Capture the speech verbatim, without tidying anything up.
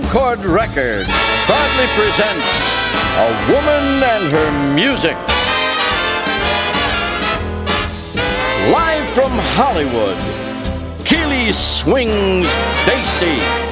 Concord Records proudly presents A Woman and Her Music. Live from Hollywood, Keely Swings Basie.